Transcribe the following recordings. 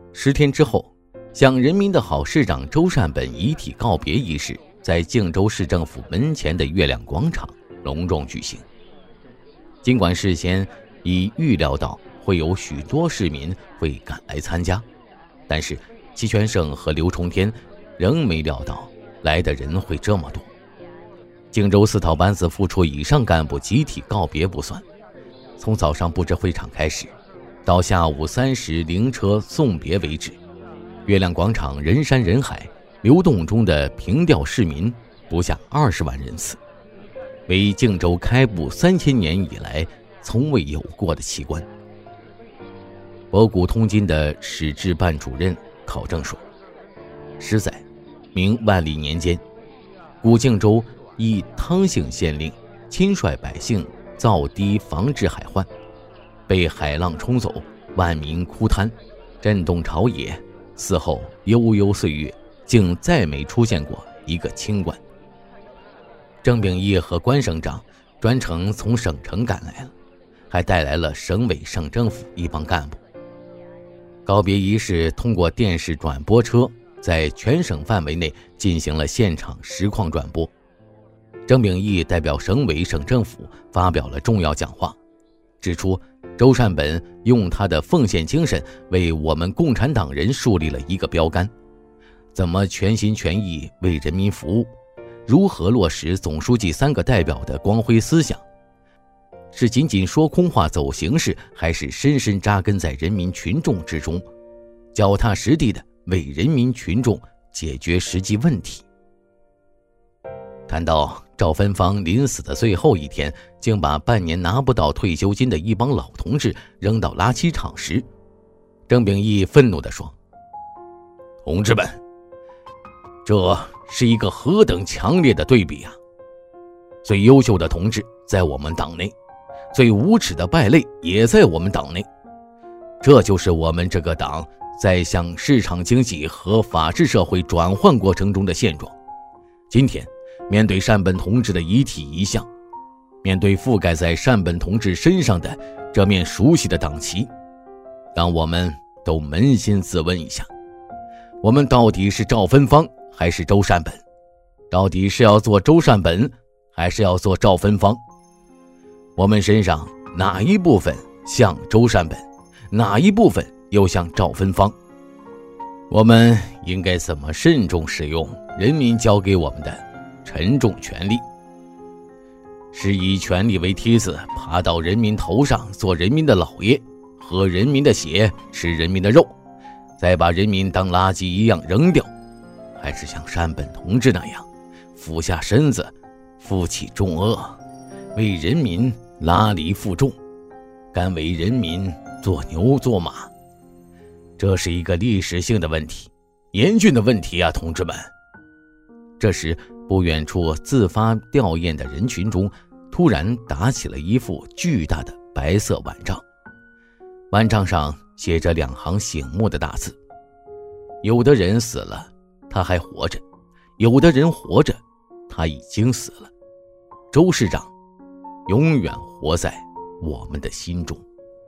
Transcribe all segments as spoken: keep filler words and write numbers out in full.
十天之后，向人民的好市长周善本遗体告别仪式在靖州市政府门前的月亮广场隆重举行。尽管事先已预料到会有许多市民会赶来参加，但是齐全胜和刘冲天仍没料到来的人会这么多。靖州四套班子副处以上干部集体告别不算，从早上布置会场开始，到下午三时灵车送别为止，月亮广场人山人海，流动中的平调市民不下二十万人次，为靖州开埠三千年以来从未有过的奇观。博古通今的史志办主任考证说，十载，明万历年间，古靖州以汤姓县令亲率百姓造堤防治海患，被海浪冲走，万民哭瘫，震动朝野。此后悠悠岁月，竟再没出现过一个清官。郑秉义和关省长专程从省城赶来了，还带来了省委省政府一帮干部。告别仪式通过电视转播车在全省范围内进行了现场实况转播。郑秉义代表省委省政府发表了重要讲话，指出周善本用他的奉献精神为我们共产党人树立了一个标杆，怎么全心全意为人民服务，如何落实总书记三个代表的光辉思想，是仅仅说空话走形式，还是深深扎根在人民群众之中，脚踏实地的为人民群众解决实际问题。谈到赵芬芳临死的最后一天竟把半年拿不到退休金的一帮老同志扔到垃圾场时，郑秉义愤怒地说，同志们，这是一个何等强烈的对比啊！最优秀的同志在我们党内，最无耻的败类也在我们党内，这就是我们这个党在向市场经济和法治社会转换过程中的现状。今天面对善本同志的遗体遗像，面对覆盖在善本同志身上的这面熟悉的党旗，让我们都扪心自问一下，我们到底是赵芬芳还是周善本？到底是要做周善本还是要做赵芬芳？我们身上哪一部分像周善本，哪一部分又像赵芬芳？我们应该怎么慎重使用人民交给我们的沉重权力？是以权力为梯子爬到人民头上做人民的老爷，喝人民的血，吃人民的肉，再把人民当垃圾一样扔掉，还是像善本同志那样俯下身子负起重恶，为人民拉犁负重，甘为人民做牛做马？这是一个历史性的问题，严峻的问题啊，同志们！这时不远处自发吊唁的人群中突然打起了一幅巨大的白色碗帐，碗帐上写着两行醒目的大字，有的人死了他还活着，有的人活着他已经死了，周市长永远活在我们的心中。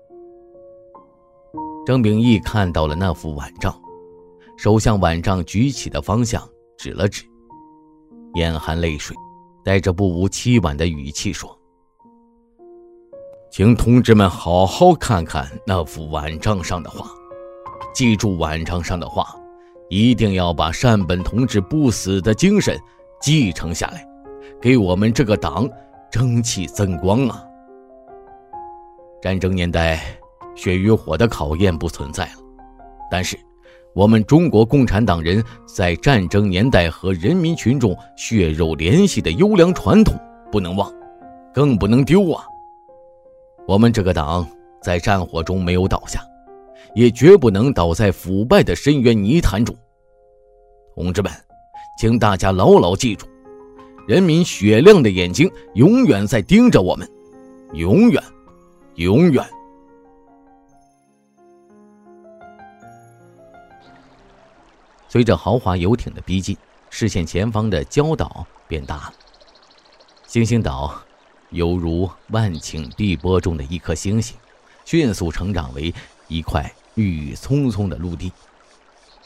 郑秉义看到了那幅碗帐，手向碗帐举起的方向指了指，眼含泪水，带着不无凄婉的语气说，请同志们好好看看那幅碗帐上的话，记住碗帐上的话，一定要把善本同志不死的精神继承下来，给我们这个党争气增光啊！战争年代血与火的考验不存在了，但是我们中国共产党人在战争年代和人民群众血肉联系的优良传统不能忘，更不能丢啊！我们这个党在战火中没有倒下，也绝不能倒在腐败的深渊泥潭中。同志们，请大家牢牢记住，人民雪亮的眼睛永远在盯着我们，永远，永远。随着豪华游艇的逼近，视线前方的礁岛变大了。星星岛犹如万顷碧波中的一颗星星，迅速成长为一块郁郁葱葱的陆地，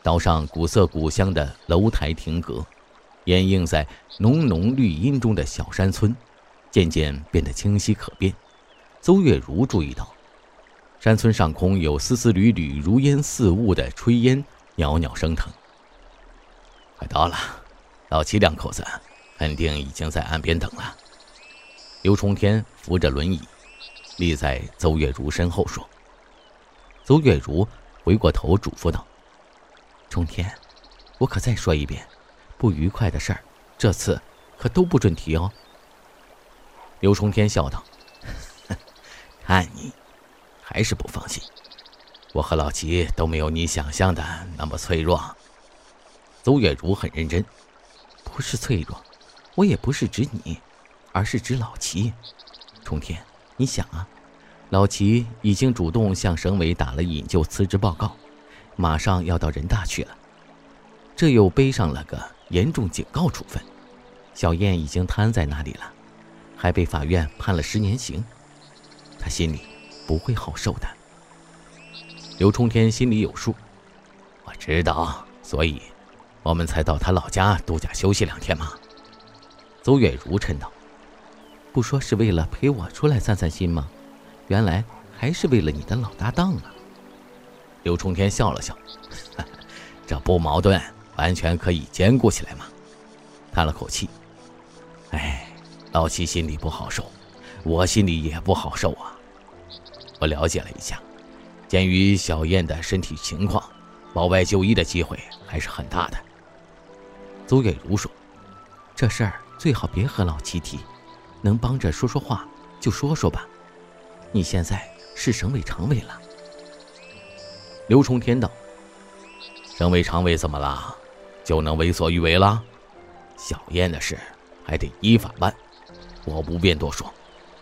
岛上古色古香的楼台亭阁，掩映在浓浓绿荫中的小山村，渐渐变得清晰可辨。邹月如注意到，山村上空有丝丝缕缕如烟似雾的炊烟袅袅升腾。快到了，老齐两口子肯定已经在岸边等了。刘冲天扶着轮椅立在邹月如身后说。邹月如回过头嘱咐道：冲天，我可再说一遍，不愉快的事儿这次可都不准提哦。刘冲天笑道：看你还是不放心，我和老齐都没有你想象的那么脆弱。邹月如很认真：不是脆弱，我也不是指你，而是指老齐。冲天，你想啊，老齐已经主动向省委打了引咎辞职报告，马上要到人大去了，这又背上了个严重警告处分。小燕已经瘫在那里了，还被法院判了十年刑，他心里不会好受的。刘冲天心里有数，我知道，所以我们才到他老家度假休息两天嘛。邹月如嗔道：不说是为了陪我出来散散心吗？原来还是为了你的老搭档啊。刘冲天笑了笑：这不矛盾，完全可以兼顾起来嘛。叹了口气：哎，老齐心里不好受，我心里也不好受啊。我了解了一下，鉴于小燕的身体情况，保外就医的机会还是很大的。邹月如说：这事儿最好别和老齐提，能帮着说说话就说说吧，你现在是省委常委了。刘冲天道：省委常委怎么了？就能为所欲为了？小燕的事还得依法办，我不便多说。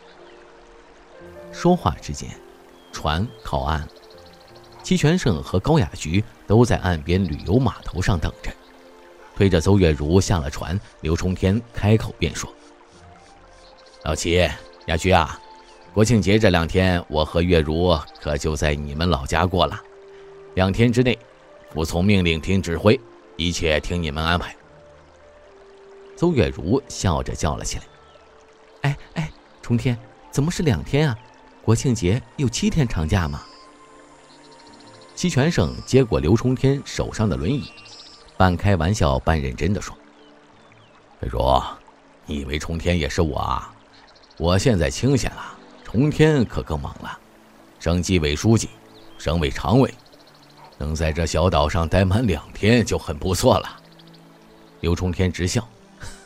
说话之间，船靠岸，齐全胜和高雅菊都在岸边旅游码头上等着。推着邹月如下了船，刘冲天开口便说：老齐、雅菊啊，国庆节这两天我和月如可就在你们老家过了，两天之内服从命令听指挥，一切听你们安排。邹月如笑着叫了起来：哎哎，冲天，怎么是两天啊？国庆节有七天长假吗？齐全胜接过刘冲天手上的轮椅，半开玩笑半认真地说：月如，你以为冲天也是我啊？我现在清闲了，冲天可更忙了，省纪委书记，省委常委，能在这小岛上待满两天就很不错了。刘冲天直笑：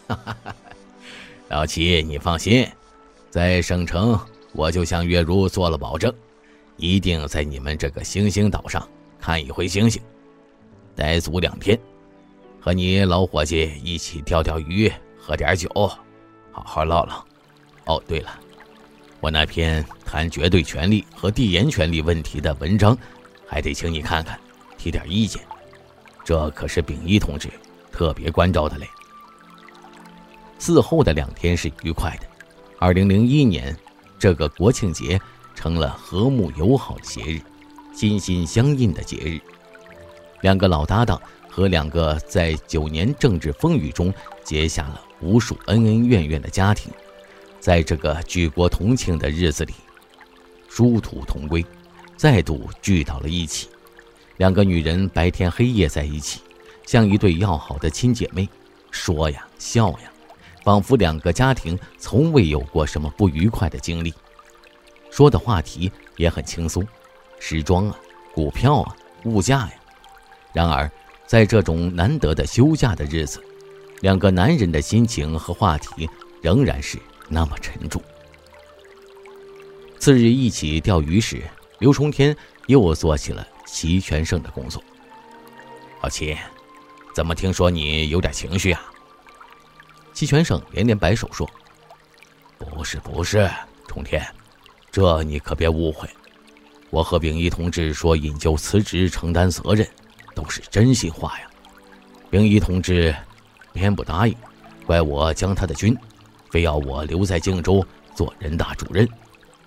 老齐，你放心，在省城我就向月如做了保证，一定在你们这个星星岛上看一回星星，待足两天，和你老伙计一起钓钓鱼，喝点酒，好好唠唠。哦，对了，我那篇谈绝对权力和递延权力问题的文章还得请你看看，提点意见，这可是秉一同志特别关照的嘞。嗣后的两天是愉快的。二零零一年，这个国庆节成了和睦友好的节日，心心相印的节日。两个老搭档和两个在九年政治风雨中结下了无数恩恩怨怨的家庭，在这个举国同庆的日子里，殊途同归，再度聚到了一起。两个女人白天黑夜在一起，像一对要好的亲姐妹，说呀笑呀，仿佛两个家庭从未有过什么不愉快的经历。说的话题也很轻松，时装啊，股票啊，物价呀。然而在这种难得的休假的日子，两个男人的心情和话题仍然是那么沉重。次日一起钓鱼时，刘冲天又做起了齐全胜的工作。老齐，怎么听说你有点情绪啊？齐全胜连连摆手说：不是不是，冲天，这你可别误会，我和秉一同志说引咎辞职承担责任，都是真心话呀。秉一同志偏不答应，怪我将他的军，非要我留在靖州做人大主任。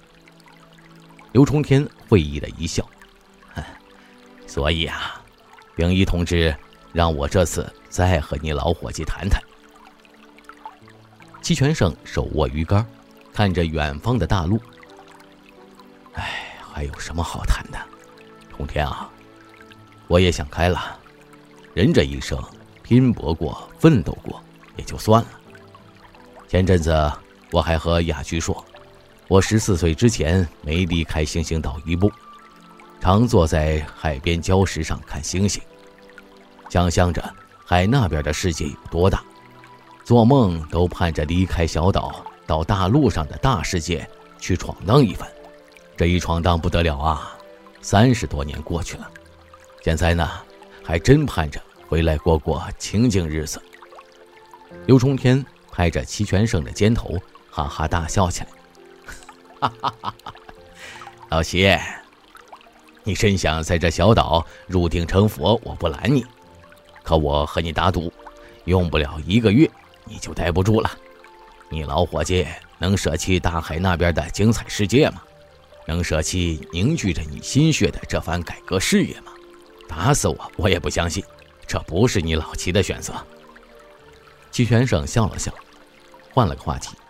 刘冲天会意的一笑：所以啊， 秉一同志让我这次再和你老伙计谈谈。齐全胜手握鱼竿，看着远方的大陆。哎，还有什么好谈的？通天啊，我也想开了，人这一生拼搏过，奋斗过也就算了。前阵子我还和雅居说，我十四岁之前没离开星星岛一步，常坐在海边礁石上看星星，想象着海那边的世界有多大，做梦都盼着离开小岛，到大陆上的大世界去闯荡一番。这一闯荡不得了啊，三十多年过去了，现在呢，还真盼着回来过过清静日子。刘冲天拍着齐全胜的肩头，哈哈大笑起来。哈哈哈哈！老齐，你真想在这小岛入定成佛，我不拦你。可我和你打赌，用不了一个月你就待不住了。你老伙计能舍弃大海那边的精彩世界吗？能舍弃凝聚着你心血的这番改革事业吗？打死我我也不相信，这不是你老齐的选择。齐全胜笑了笑，换了个话题。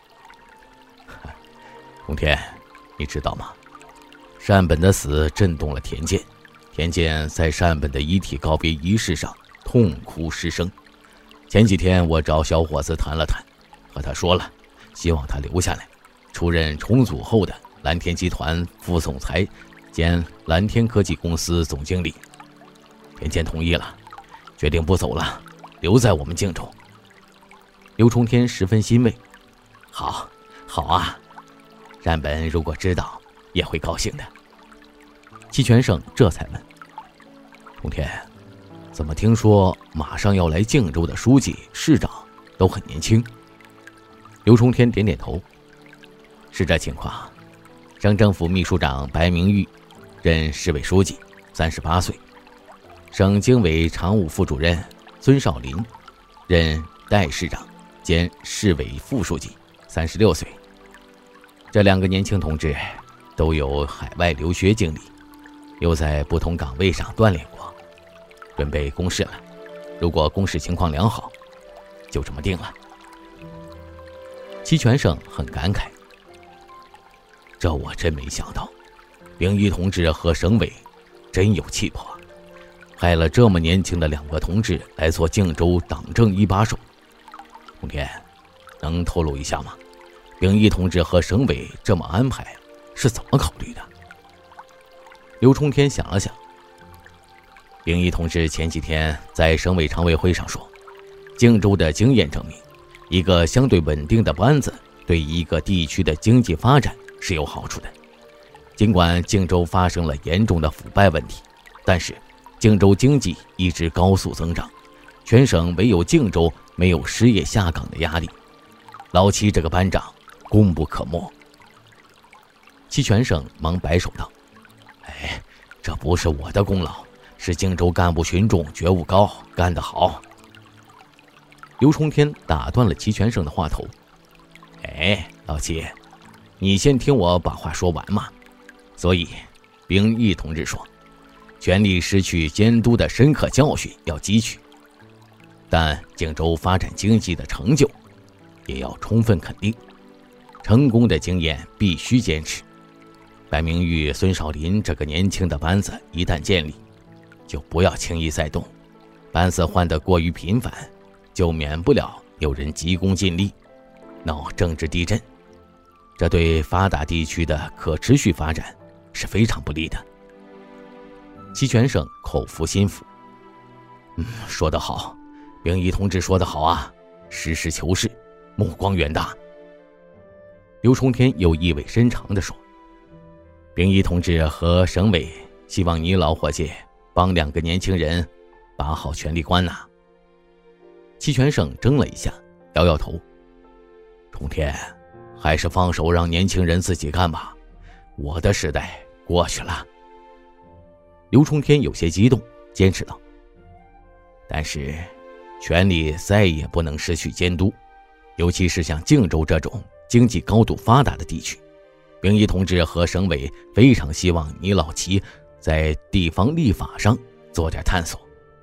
通天，你知道吗？单本的死震动了田健，田健在单本的遗体告别仪式上痛哭失声。前几天我找小伙子谈了谈，和他说了，希望他留下来，出任重组后的蓝天集团副总裁兼蓝天科技公司总经理。田健同意了，决定不走了，留在我们靖州。刘冲天十分欣慰，好，好啊，单本如果知道也会高兴的。齐全胜这才问，冲天，怎么听说马上要来靖州的书记市长都很年轻？刘冲天点点头，是这情况。省政府秘书长白明玉任市委书记，三十八岁；省经委常务副主任孙少林任代市长兼市委副书记，三十六岁。这两个年轻同志都有海外留学经历，又在不同岗位上锻炼过，准备公示了。如果公示情况良好，就这么定了。齐全胜很感慨，这我真没想到，秉一同志和省委真有气魄，派了这么年轻的两个同志来做靖州党政一把手。洪天，能透露一下吗？秉一同志和省委这么安排是怎么考虑的？刘冲天想了想，秉一同志前几天在省委常委会上说，靖州的经验证明，一个相对稳定的班子对一个地区的经济发展是有好处的。尽管靖州发生了严重的腐败问题，但是靖州经济一直高速增长，全省唯有靖州没有失业下岗的压力。老齐这个班长功不可没。齐全胜忙摆手道，哎，这不是我的功劳，是靖州干部群众觉悟高，干得好。刘冲天打断了齐全胜的话头，哎，老齐，你先听我把话说完嘛。所以秉一同志说，权力失去监督的深刻教训要汲取，但靖州发展经济的成就也要充分肯定，成功的经验必须坚持。白明玉、孙少林这个年轻的班子一旦建立，就不要轻易再动，班子换得过于频繁，就免不了有人急功近利，闹政治地震，这对发达地区的可持续发展是非常不利的。齐全胜口服心服，嗯，说得好，秉一同志说得好啊，实事求是，目光远大。刘冲天又意味深长地说，秉一同志和省委希望你老伙计帮两个年轻人把好权力关呐。齐全胜怔了一下，摇摇头，冲天，还是放手让年轻人自己干吧，我的时代过去了。刘冲天有些激动，坚持道，但是权力再也不能失去监督，尤其是像靖州这种经济高度发达的地区，秉一同志和省委非常希望你老齐在地方立法上做点探索，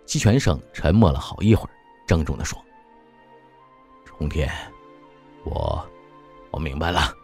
齐全胜沉默了好一会儿，郑重地说：冲天，我我明白了。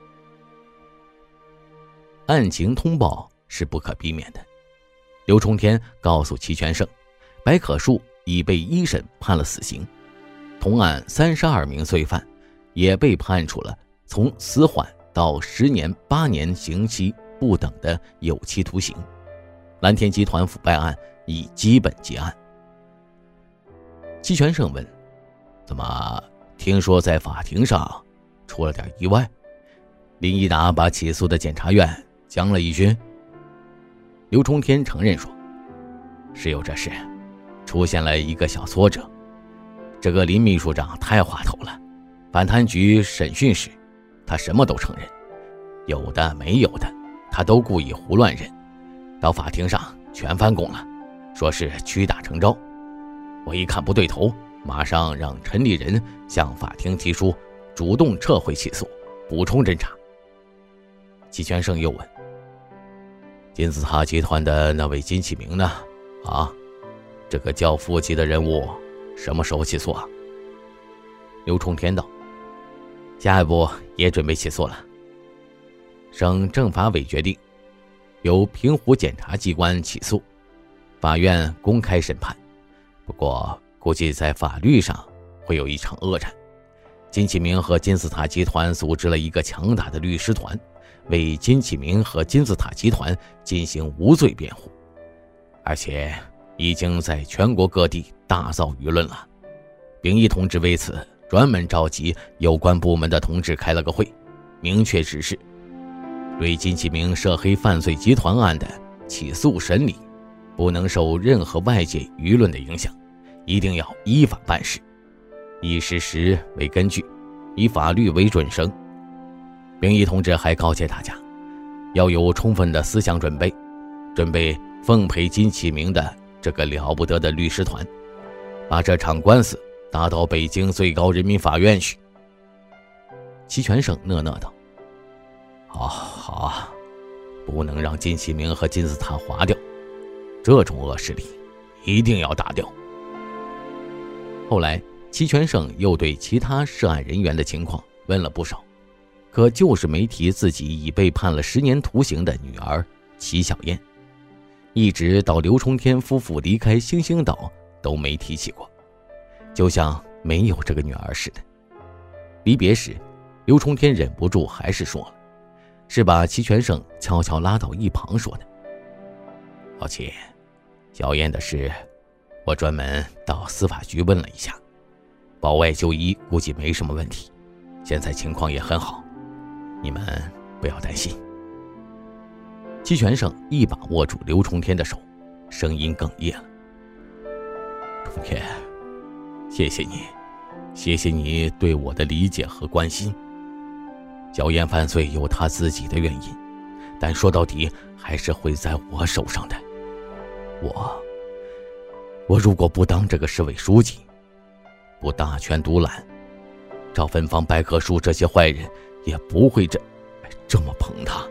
案情通报是不可避免的。刘冲天告诉齐全胜，白可树已被一审判了死刑，同案三十二名罪犯也被判处了从死缓到十年、八年刑期不等的有期徒刑。蓝田集团腐败案已基本结案。齐全胜问：怎么听说在法庭上出了点意外？林一达把起诉的检察院将了一军？刘冲天承认说：是有这事，出现了一个小挫折。这个林秘书长太滑头了，反贪局审讯时他什么都承认，有的没有的他都故意胡乱认，到法庭上全翻供了，说是屈打成招。我一看不对头，马上让陈立仁向法庭提出主动撤回起诉，补充侦查。齐全胜又问：金字塔集团的那位金启明呢？啊，这个教父级的人物什么时候起诉啊？刘冲天道：下一步也准备起诉了。省政法委决定由平湖检察机关起诉，法院公开审判。不过估计在法律上会有一场恶战。金启明和金字塔集团组织了一个强大的律师团，为金启明和金字塔集团进行无罪辩护，而且已经在全国各地大造舆论了。秉义同志为此专门召集有关部门的同志开了个会，明确指示，对金启明涉黑犯罪集团案的起诉审理不能受任何外界舆论的影响，一定要依法办事，以事实为根据，以法律为准绳。秉义同志还告诫大家，要有充分的思想准备，准备奉陪金启明的这个了不得的律师团，把这场官司打到北京最高人民法院去。齐全胜讷讷道：好好啊，不能让金启明和金字塔划掉，这种恶势力一定要打掉。后来齐全胜又对其他涉案人员的情况问了不少，可就是没提自己已被判了十年徒刑的女儿齐小燕，一直到刘冲天夫妇离开星星岛都没提起过，就像没有这个女儿似的。离别时，刘冲天忍不住还是说了，是把齐全胜悄悄拉到一旁说的：老齐，小燕的事我专门到司法局问了一下，保外就医估计没什么问题，现在情况也很好，你们不要担心。齐全胜一把握住刘冲天的手，声音哽咽了：冲天，谢谢你，谢谢你对我的理解和关心。小燕犯罪有她自己的原因，但说到底还是会在我手上的。我我如果不当这个市委书记，不大权独揽，赵芬芳、白棵树这些坏人也不会这这么捧他。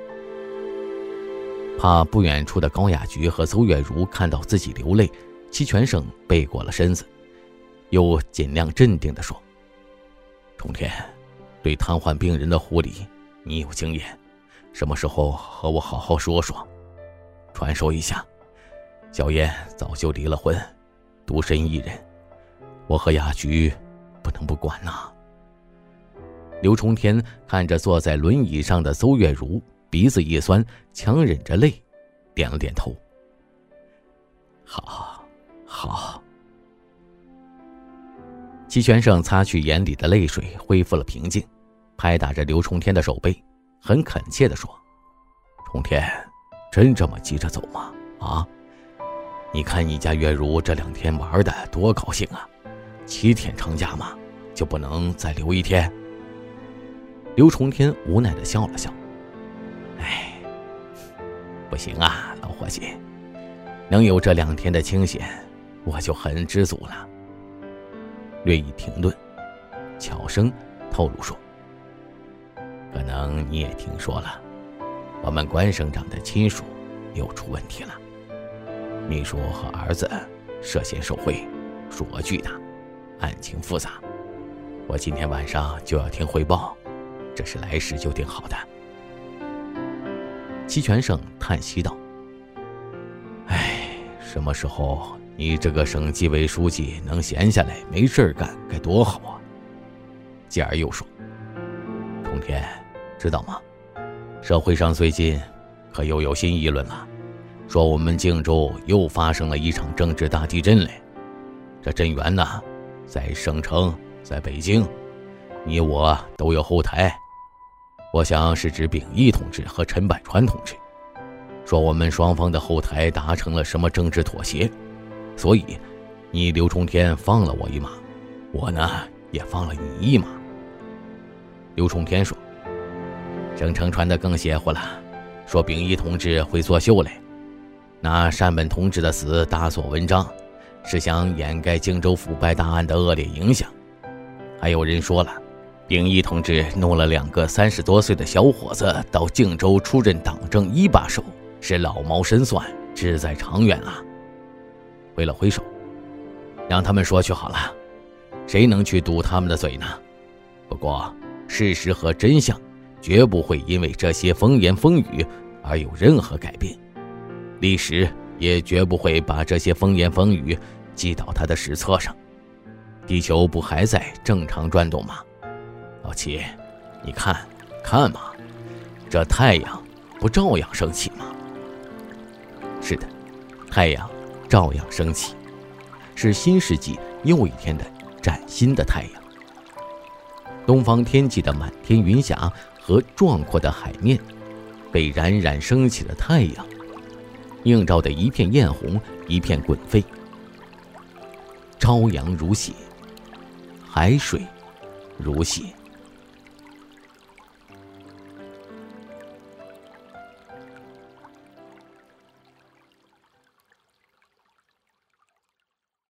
怕不远处的高雅菊和邹月如看到自己流泪，齐全胜背过了身子，又尽量镇定地说：冲天，对瘫痪病人的护理你有经验，什么时候和我好好说说，传授一下。小燕早就离了婚，独身一人，我和雅菊不能不管呐。刘冲天看着坐在轮椅上的邹月如，鼻子一酸，强忍着泪点了点头。好好。齐全胜擦去眼里的泪水，恢复了平静，拍打着刘冲天的手背，很恳切地说：冲天，真这么急着走吗？啊，你看你家月如这两天玩的多高兴啊，七天长假嘛，就不能再留一天？刘冲天无奈地笑了笑：哎，不行啊，老伙计，能有这两天的清闲，我就很知足了。略一停顿，悄声透露说：可能你也听说了，我们关省长的亲属又出问题了，秘书和儿子涉嫌受贿，数额巨大，案情复杂。我今天晚上就要听汇报，这是来时就定好的。齐全胜叹息道：哎，什么时候你这个省纪委书记能闲下来没事干该多好啊。继而又说：冲天，知道吗？社会上最近可又有新议论了，说我们靖州又发生了一场政治大地震嘞。这震源呢，在省城，在北京，你我都有后台。我想是指秉义同志和陈百川同志，说我们双方的后台达成了什么政治妥协，所以你刘冲天放了我一马，我呢也放了你一马。刘冲天说：省城传得更邪乎了，说秉义同志会作秀嘞，拿单本同志的死大做文章，是想掩盖靖州腐败大案的恶劣影响。还有人说了，秉义同志弄了两个三十多岁的小伙子到靖州出任党政一把手，是老谋深算，志在长远啊。挥了挥手，让他们说去好了，谁能去堵他们的嘴呢？不过事实和真相绝不会因为这些风言风语而有任何改变，历史也绝不会把这些风言风语记到他的史册上。地球不还在正常转动吗？老齐，你看看嘛，这太阳不照样升起吗？是的，太阳照样升起，是新世纪又一天的崭新的太阳。东方天际的满天云霞和壮阔的海面，被冉冉升起的太阳映照得一片艳红，一片滚飞。朝阳如血，海水如血。